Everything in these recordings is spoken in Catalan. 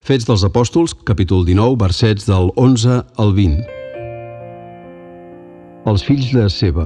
Fets dels Apòstols, capítol 19, versets del 11 al 20. Els fills de Seba.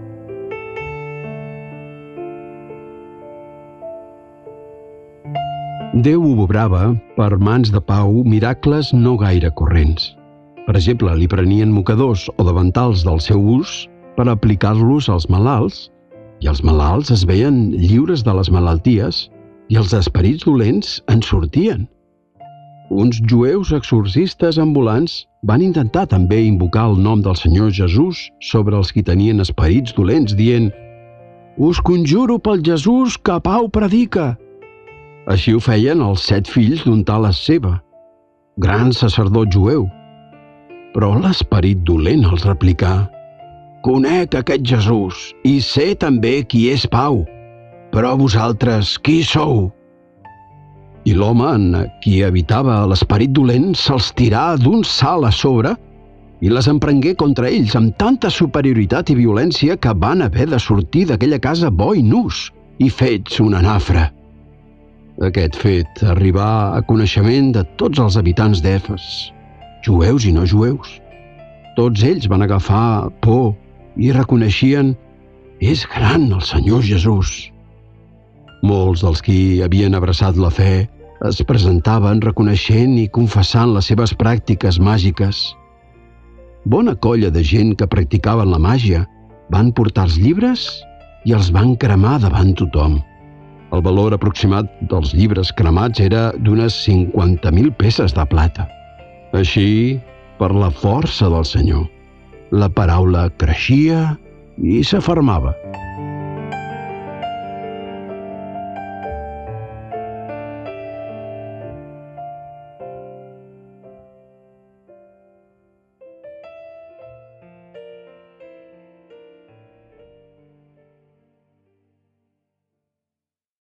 Déu obrava, per mans de Pau, miracles no gaire corrents. Per exemple, li prenien mocadors o davantals del seu ús per aplicar-los als malalts, i els malalts es veien lliures de les malalties i els esperits dolents en sortien. Uns jueus exorcistes ambulants van intentar també invocar el nom del Senyor Jesús sobre els qui tenien esperits dolents, dient: «Us conjuro pel Jesús que Pau predica». Així ho feien els 7 fills d'un tal Seba, gran sacerdot jueu. Però l'esperit dolent els replicà: «Conec aquest Jesús i sé també qui és Pau, però vosaltres qui sou?» I l'home en qui habitava l'esperit dolent se'ls tirà d'un salt a sobre i les emprengué contra ells amb tanta superioritat i violència que van haver de sortir d'aquella casa bo i nus i fets una nafra. Aquest fet arribà a coneixement de tots els habitants d'Efes, jueus i no jueus. Tots ells van agafar por i reconeixien: «És gran el Senyor Jesús». Molts dels qui havien abraçat la fe es presentaven reconeixent i confessant les seves pràctiques màgiques. Bona colla de gent que practicaven la màgia van portar els llibres i els van cremar davant tothom. El valor aproximat dels llibres cremats era d'unes 50.000 peces de plata. Així, per la força del Senyor, la paraula creixia i s'afermava.